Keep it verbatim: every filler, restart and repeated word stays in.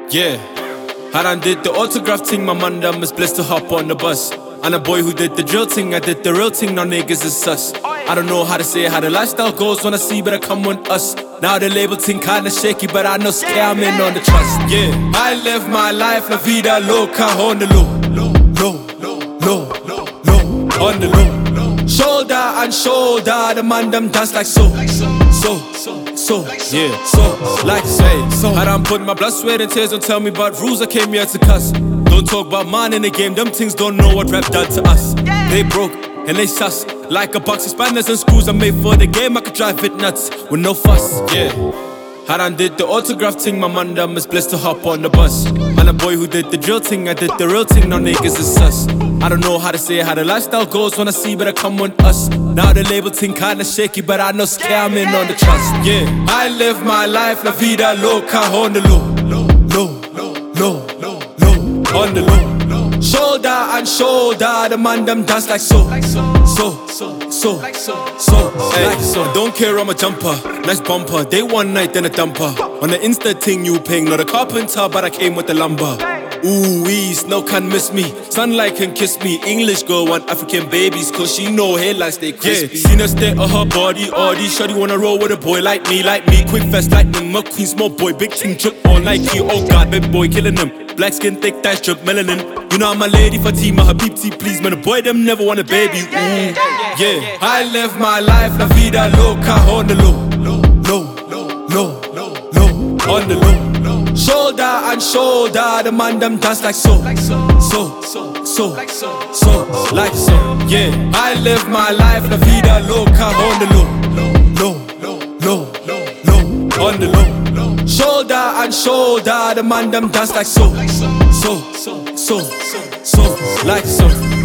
Yeah, I done did the autograph thing, my man done was blessed to hop on the bus. And a boy who did the drill thing, I did the real thing, now niggas is sus. I don't know how to say how the lifestyle goes, when I see better come on us. Now the label thing kinda shaky, but I know scam in on the trust. Yeah, I live my life, la vida loca, on the low, low, low, low, low, on the low. Shoulder and shoulder, the man them dance like so, so, so, yeah, so, like say, so. I done put my blood, sweat and tears, don't tell me about rules, I came here to cuss. Don't talk about man in the game, them things don't know what rap done to us. They broke and they sus, like a box of spanners and screws I made for the game, I could drive it nuts with no fuss, yeah. I done did the autograph thing, my man done was blessed to hop on the bus. And a boy who did the drill thing, I did the real thing, now niggas is sus. I don't know how to say how the lifestyle goes, when I see better come on us. Now the label thing kinda shaky, but I know scamming on the trust. Yeah, I live my life, la vida loca, on the low, low, low, low, low, on the low. Shoulder and shoulder, the man them dance like so, so, so, so, so, like so. Don't care, I'm a jumper, nice bumper. Day one night, then a dumper. On the Insta thing you ping, not a carpenter, but I came with the lumber. Ooh wee, Snow can't miss me. Sunlight can kiss me. English girl want African babies, cause she know headlines stay crispy. Yeah, seen her stare at her body, all these shawty wanna roll with a boy like me, like me. Quick fast lightning, McQueen, small boy, big thing, drip all Nike. Oh god, big boy killing them. Black skin, thick thighs, drip melanin. You know I'm a lady, Fatima, Habibti, please. Man, a boy them never want a baby. Ooh, yeah. I live my life, la vida loca, on the low, low, low, low, low, on the low. Shoulder and shoulder, the man them dance like so, so, so, so, like so. Yeah, I live my life, la vida loca, on the low, low, low, low, on the low. Shoulder and shoulder, the man them dance like so, so, so, so, like so.